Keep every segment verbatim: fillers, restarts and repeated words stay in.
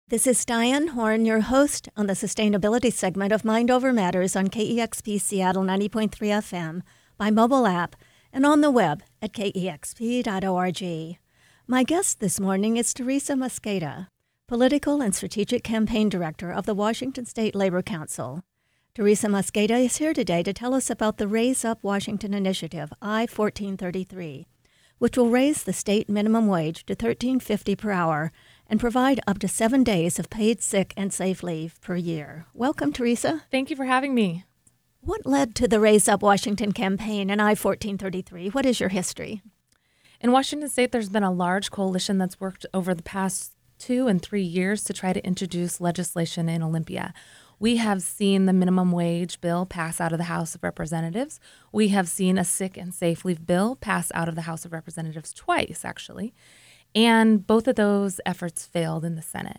This is Diane Horn, your host on the sustainability segment of Mind Over Matters on K E X P Seattle ninety point three F M, by mobile app, and on the web at K E X P dot org. My guest this morning is Teresa Mosqueda, Political and Strategic Campaign Director of the Washington State Labor Council. Teresa Mosqueda is here today to tell us about the Raise Up Washington initiative, I fourteen thirty-three, which will raise the state minimum wage to thirteen fifty per hour and provide up to seven days of paid sick and safe leave per year. Welcome, Teresa. Thank you for having me. What led to the Raise Up Washington campaign and I fourteen thirty-three? What is your history? In Washington State, there's been a large coalition that's worked over the past two and three years to try to introduce legislation in Olympia. We have seen the minimum wage bill pass out of the House of Representatives. We have seen a sick and safe leave bill pass out of the House of Representatives twice, actually. And both of those efforts failed in the Senate.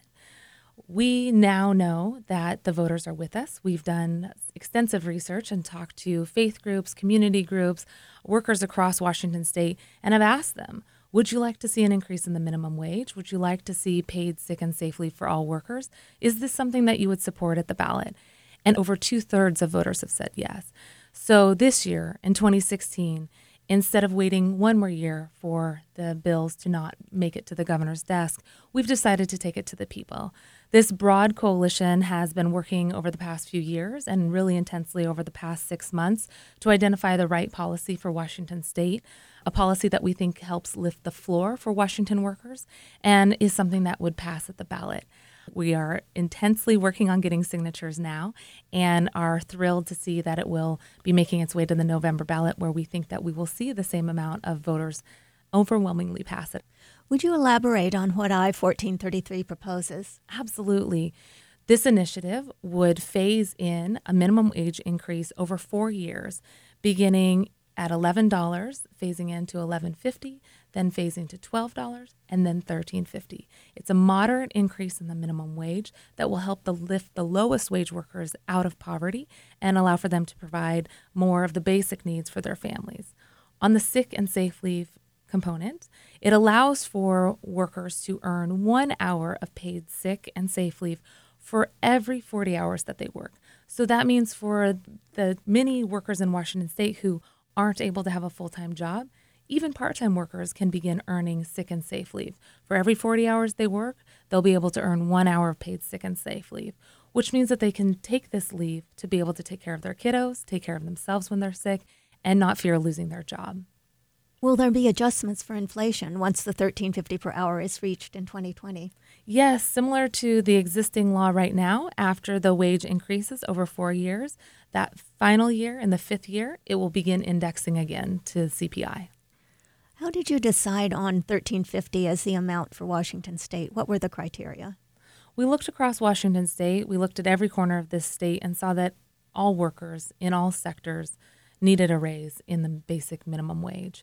We now know that the voters are with us. We've done extensive research and talked to faith groups, community groups, workers across Washington State, and have asked them, would you like to see an increase in the minimum wage? Would you like to see paid sick and safe leave for all workers? Is this something that you would support at the ballot? And over two-thirds of voters have said yes. So this year, in twenty sixteen, instead of waiting one more year for the bills to not make it to the governor's desk, we've decided to take it to the people. This broad coalition has been working over the past few years and really intensely over the past six months to identify the right policy for Washington State, a policy that we think helps lift the floor for Washington workers and is something that would pass at the ballot. We are intensely working on getting signatures now and are thrilled to see that it will be making its way to the November ballot, where we think that we will see the same amount of voters overwhelmingly pass it. Would you elaborate on what I fourteen thirty-three proposes? Absolutely. This initiative would phase in a minimum wage increase over four years, beginning at eleven dollars, phasing into eleven fifty, then phasing to twelve dollars, and then thirteen fifty. It's a moderate increase in the minimum wage that will help to lift the lowest wage workers out of poverty and allow for them to provide more of the basic needs for their families. On the sick and safe leave component, it allows for workers to earn one hour of paid sick and safe leave for every forty hours that they work. So that means for the many workers in Washington State who aren't able to have a full-time job, even part-time workers can begin earning sick and safe leave. For every forty hours they work, they'll be able to earn one hour of paid sick and safe leave, which means that they can take this leave to be able to take care of their kiddos, take care of themselves when they're sick, and not fear losing their job. Will there be adjustments for inflation once the thirteen fifty per hour is reached in twenty twenty? Yes, similar to the existing law right now, after the wage increases over four years, that final year, in the fifth year, it will begin indexing again to C P I. How did you decide on thirteen fifty as the amount for Washington State? What were the criteria? We looked across Washington State. We looked at every corner of this state and saw that all workers in all sectors needed a raise in the basic minimum wage.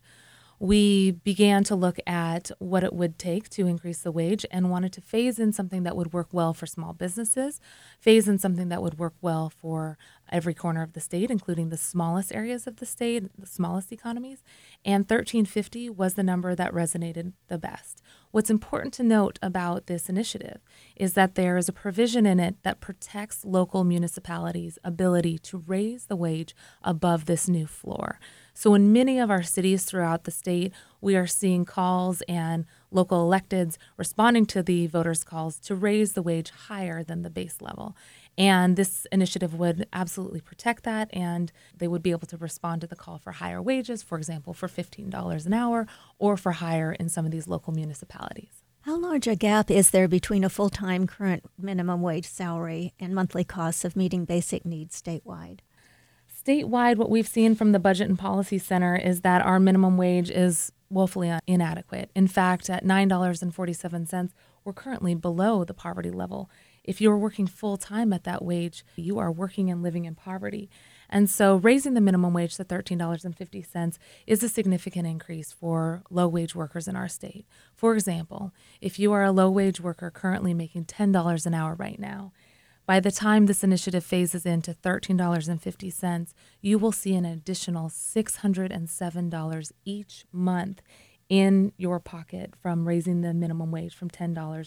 We began to look at what it would take to increase the wage and wanted to phase in something that would work well for small businesses, phase in something that would work well for every corner of the state, including the smallest areas of the state, the smallest economies, and thirteen fifty was the number that resonated the best. What's important to note about this initiative is that there is a provision in it that protects local municipalities' ability to raise the wage above this new floor. So in many of our cities throughout the state, we are seeing calls and local electeds responding to the voters' calls to raise the wage higher than the base level. And this initiative would absolutely protect that, and they would be able to respond to the call for higher wages, for example, for fifteen dollars an hour, or for higher in some of these local municipalities. How large a gap is there between a full-time current minimum wage salary and monthly costs of meeting basic needs statewide? Statewide, what we've seen from the Budget and Policy Center is that our minimum wage is woefully inadequate. In fact, at nine dollars and forty-seven cents, we're currently below the poverty level. If you're working full-time at that wage, you are working and living in poverty. And so raising the minimum wage to thirteen dollars and fifty cents is a significant increase for low-wage workers in our state. For example, if you are a low-wage worker currently making ten dollars an hour right now, by the time this initiative phases into thirteen dollars and fifty cents, you will see an additional six hundred seven dollars each month in your pocket from raising the minimum wage from ten dollars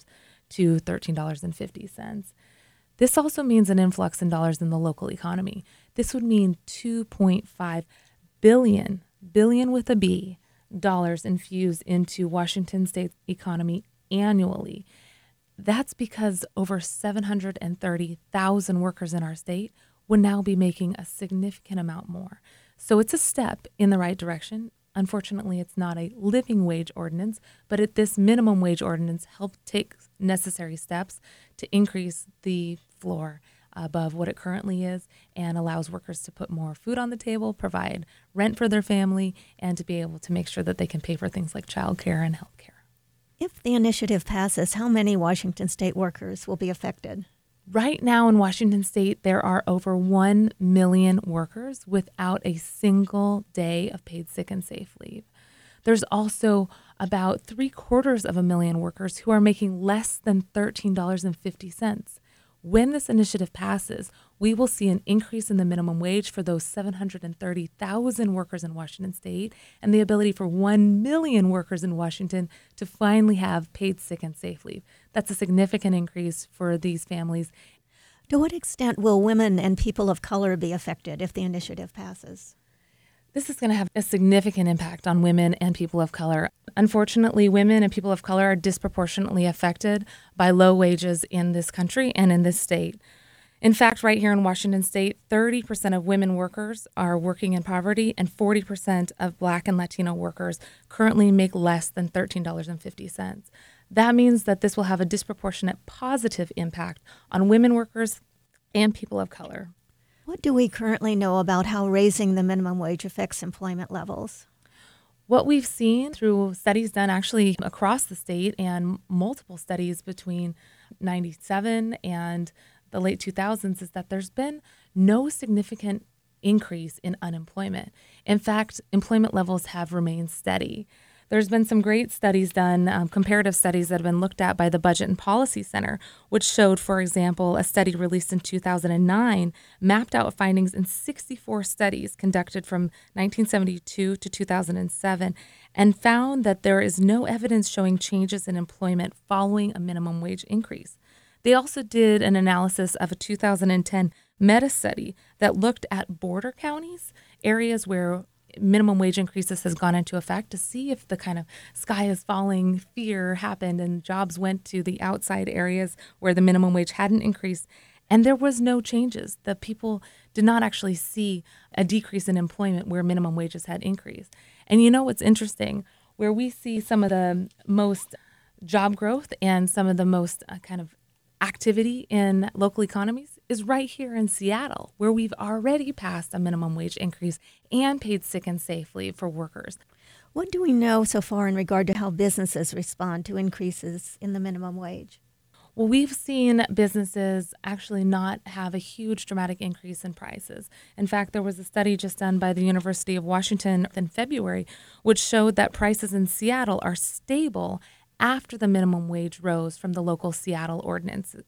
to thirteen dollars and fifty cents. This also means an influx in dollars in the local economy. This would mean two point five billion, billion with a B, dollars infused into Washington State's economy annually. That's because over seven hundred thirty thousand workers in our state would now be making a significant amount more. So it's a step in the right direction. Unfortunately, it's not a living wage ordinance, but it, this minimum wage ordinance helped take necessary steps to increase the floor above what it currently is and allows workers to put more food on the table, provide rent for their family, and to be able to make sure that they can pay for things like childcare and health care. If the initiative passes, how many Washington State workers will be affected? Right now in Washington State, there are over one million workers without a single day of paid sick and safe leave. There's also about three quarters of a million workers who are making less than thirteen dollars and fifty cents. When this initiative passes, we will see an increase in the minimum wage for those seven hundred thirty thousand workers in Washington State and the ability for one million workers in Washington to finally have paid sick and safe leave. That's a significant increase for these families. To what extent will women and people of color be affected if the initiative passes? This is going to have a significant impact on women and people of color. Unfortunately, women and people of color are disproportionately affected by low wages in this country and in this state. In fact, right here in Washington State, thirty percent of women workers are working in poverty, and forty percent of Black and Latino workers currently make less than thirteen dollars and fifty cents. That means that this will have a disproportionate positive impact on women workers and people of color. What do we currently know about how raising the minimum wage affects employment levels? What we've seen through studies done actually across the state and multiple studies between ninety-seven and the late two thousands is that there's been no significant increase in unemployment. In fact, employment levels have remained steady. There's been some great studies done, um, comparative studies that have been looked at by the Budget and Policy Center, which showed, for example, a study released in two thousand nine mapped out findings in sixty-four studies conducted from nineteen seventy-two to two thousand seven and found that there is no evidence showing changes in employment following a minimum wage increase. They also did an analysis of a two thousand ten meta-study that looked at border counties, areas where minimum wage increases has gone into effect, to see if the kind of sky is falling fear happened and jobs went to the outside areas where the minimum wage hadn't increased. And there was no changes. The people did not actually see a decrease in employment where minimum wages had increased. And you know what's interesting? Where we see some of the most job growth and some of the most uh, kind of activity in local economies is right here in Seattle, where we've already passed a minimum wage increase and paid sick and safe leave for workers. What do we know so far in regard to how businesses respond to increases in the minimum wage? Well, we've seen businesses actually not have a huge dramatic increase in prices. In fact, there was a study just done by the University of Washington in February, which showed that prices in Seattle are stable after the minimum wage rose from the local Seattle ordinance.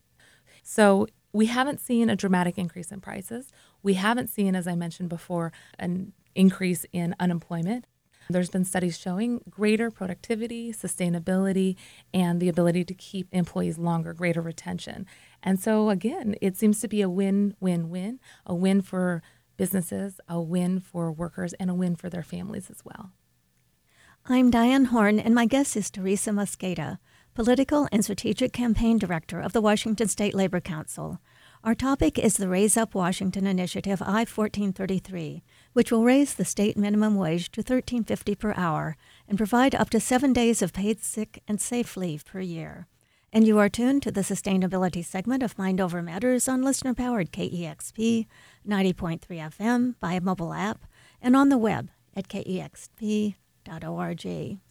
So we haven't seen a dramatic increase in prices. We haven't seen, as I mentioned before, an increase in unemployment. There's been studies showing greater productivity, sustainability, and the ability to keep employees longer, greater retention. And so, again, it seems to be a win-win-win, a win for businesses, a win for workers, and a win for their families as well. I'm Diane Horn, and my guest is Teresa Mosqueda, Political and Strategic Campaign Director of the Washington State Labor Council. Our topic is the Raise Up Washington Initiative I fourteen thirty-three, which will raise the state minimum wage to thirteen fifty per hour and provide up to seven days of paid sick and safe leave per year. And you are tuned to the sustainability segment of Mind Over Matters on listener-powered K E X P ninety point three F M by mobile app and on the web at K E X P dot org.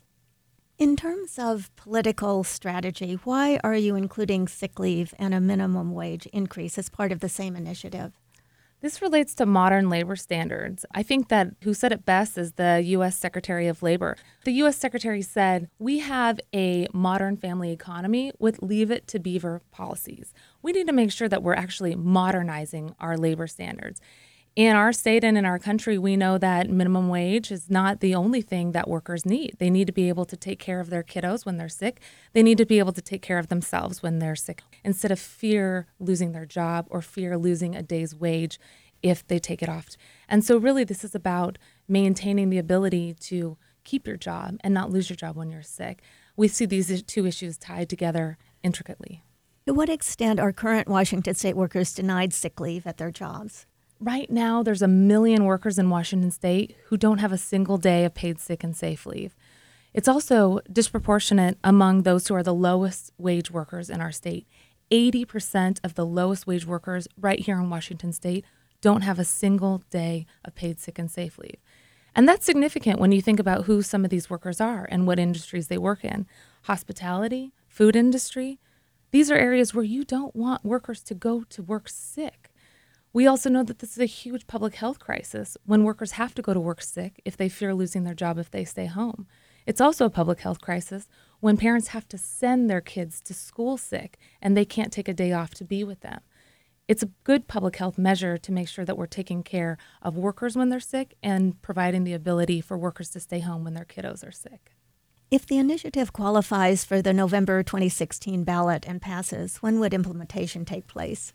In terms of political strategy, why are you including sick leave and a minimum wage increase as part of the same initiative? This relates to modern labor standards. I think that who said it best is the U S Secretary of Labor. The U S Secretary said, we have a modern family economy with Leave It to Beaver policies. We need to make sure that we're actually modernizing our labor standards. In our state and in our country, we know that minimum wage is not the only thing that workers need. They need to be able to take care of their kiddos when they're sick. They need to be able to take care of themselves when they're sick, instead of fear losing their job or fear losing a day's wage if they take it off. And so really this is about maintaining the ability to keep your job and not lose your job when you're sick. We see these two issues tied together intricately. To what extent are current Washington state workers denied sick leave at their jobs? Right now, there's a million workers in Washington state who don't have a single day of paid sick and safe leave. It's also disproportionate among those who are the lowest wage workers in our state. eighty percent of the lowest wage workers right here in Washington state don't have a single day of paid sick and safe leave. And that's significant when you think about who some of these workers are and what industries they work in. Hospitality, food industry, these are areas where you don't want workers to go to work sick. We also know that this is a huge public health crisis when workers have to go to work sick if they fear losing their job if they stay home. It's also a public health crisis when parents have to send their kids to school sick and they can't take a day off to be with them. It's a good public health measure to make sure that we're taking care of workers when they're sick and providing the ability for workers to stay home when their kiddos are sick. If the initiative qualifies for the November twenty sixteen ballot and passes, when would implementation take place?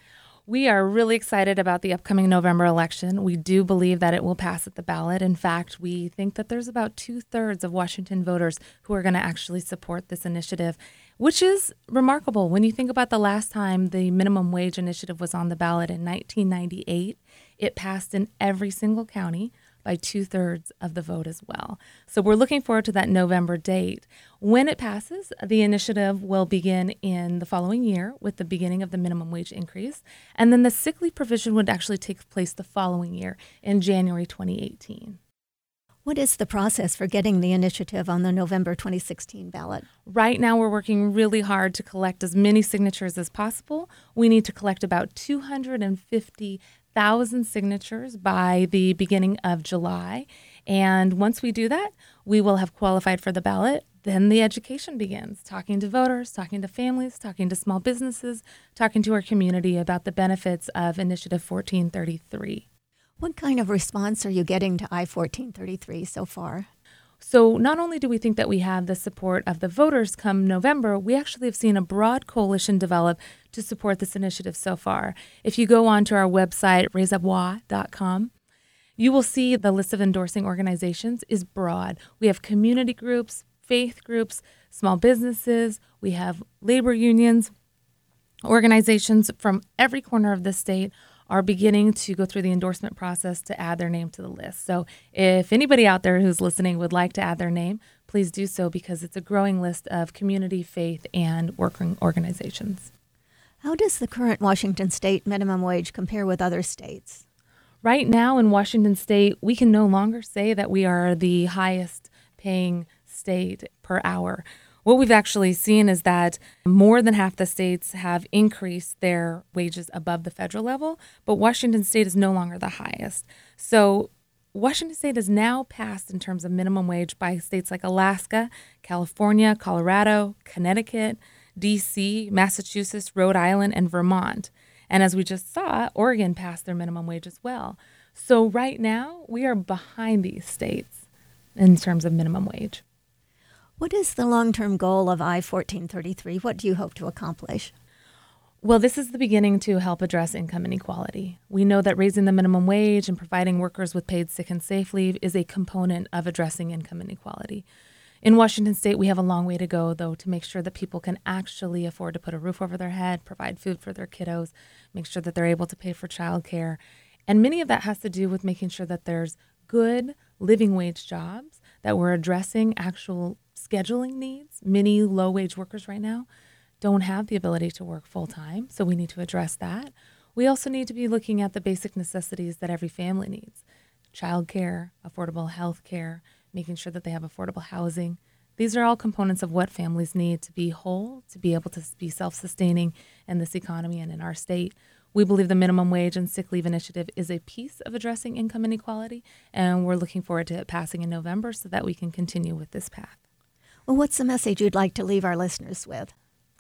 We are really excited about the upcoming November election. We do believe that it will pass at the ballot. In fact, we think that there's about two-thirds of Washington voters who are going to actually support this initiative, which is remarkable. When you think about the last time the minimum wage initiative was on the ballot in nineteen ninety-eight, it passed in every single county by two-thirds of the vote as well. So we're looking forward to that November date. When it passes, the initiative will begin in the following year with the beginning of the minimum wage increase, and then the sick leave provision would actually take place the following year in January twenty eighteen. What is the process for getting the initiative on the November twenty sixteen ballot? Right now, we're working really hard to collect as many signatures as possible. We need to collect about two hundred fifty thousand signatures by the beginning of July. And once we do that, we will have qualified for the ballot. Then the education begins, talking to voters, talking to families, talking to small businesses, talking to our community about the benefits of Initiative fourteen thirty-three. What kind of response are you getting to I fourteen thirty-three so far? So not only do we think that we have the support of the voters come November, we actually have seen a broad coalition develop to support this initiative so far. If you go onto our website, raise up wa dot com, you will see the list of endorsing organizations is broad. We have community groups, faith groups, small businesses, we have labor unions, organizations from every corner of the state are beginning to go through the endorsement process to add their name to the list. So if anybody out there who's listening would like to add their name, please do so because it's a growing list of community, faith, and working organizations. How does the current Washington state minimum wage compare with other states? Right now in Washington state, we can no longer say that we are the highest paying state per hour. What we've actually seen is that more than half the states have increased their wages above the federal level, but Washington state is no longer the highest. So Washington state is now passed in terms of minimum wage by states like Alaska, California, Colorado, Connecticut, D C, Massachusetts, Rhode Island, and Vermont. And as we just saw, Oregon passed their minimum wage as well. So right now, we are behind these states in terms of minimum wage. What is the long-term goal of I fourteen thirty-three? What do you hope to accomplish? Well, this is the beginning to help address income inequality. We know that raising the minimum wage and providing workers with paid sick and safe leave is a component of addressing income inequality. In Washington state, we have a long way to go, though, to make sure that people can actually afford to put a roof over their head, provide food for their kiddos, make sure that they're able to pay for childcare. And many of that has to do with making sure that there's good living wage jobs, that we're addressing actual scheduling needs. Many low-wage workers right now don't have the ability to work full-time, so we need to address that. We also need to be looking at the basic necessities that every family needs. Childcare, affordable health care, making sure that they have affordable housing. These are all components of what families need to be whole, to be able to be self-sustaining in this economy and in our state. We believe the minimum wage and sick leave initiative is a piece of addressing income inequality, and we're looking forward to it passing in November so that we can continue with this path. Well, what's the message you'd like to leave our listeners with?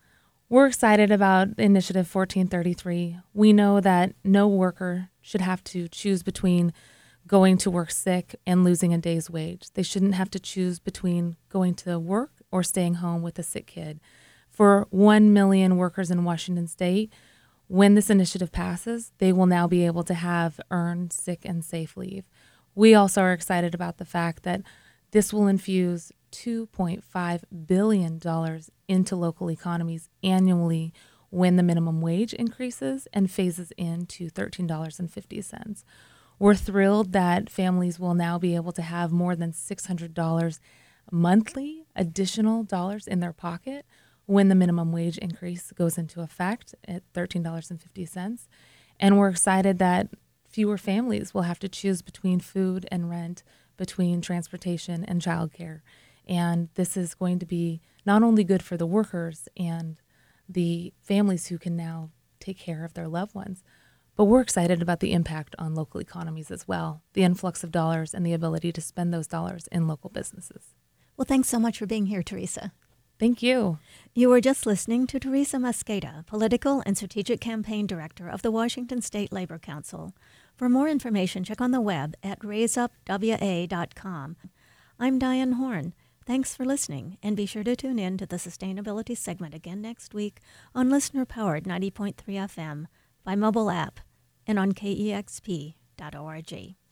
We're excited about Initiative fourteen thirty-three. We know that no worker should have to choose between going to work sick and losing a day's wage. They shouldn't have to choose between going to work or staying home with a sick kid. For one million workers in Washington State, when this initiative passes, they will now be able to have earned sick and safe leave. We also are excited about the fact that this will infuse two point five billion dollars into local economies annually when the minimum wage increases and phases into thirteen dollars and fifty cents. We're thrilled that families will now be able to have more than six hundred dollars monthly additional dollars in their pocket when the minimum wage increase goes into effect at thirteen dollars and fifty cents. And we're excited that fewer families will have to choose between food and rent, between transportation and childcare. And this is going to be not only good for the workers and the families who can now take care of their loved ones, but we're excited about the impact on local economies as well, the influx of dollars and the ability to spend those dollars in local businesses. Well, thanks so much for being here, Teresa. Thank you. You were just listening to Teresa Mosqueda, Political and Strategic Campaign Director of the Washington State Labor Council. For more information, check on the web at raise up w a dot com. I'm Diane Horn. Thanks for listening, and be sure to tune in to the Sustainability segment again next week on listener-powered ninety point three F M, by mobile app, and on K E X P dot org.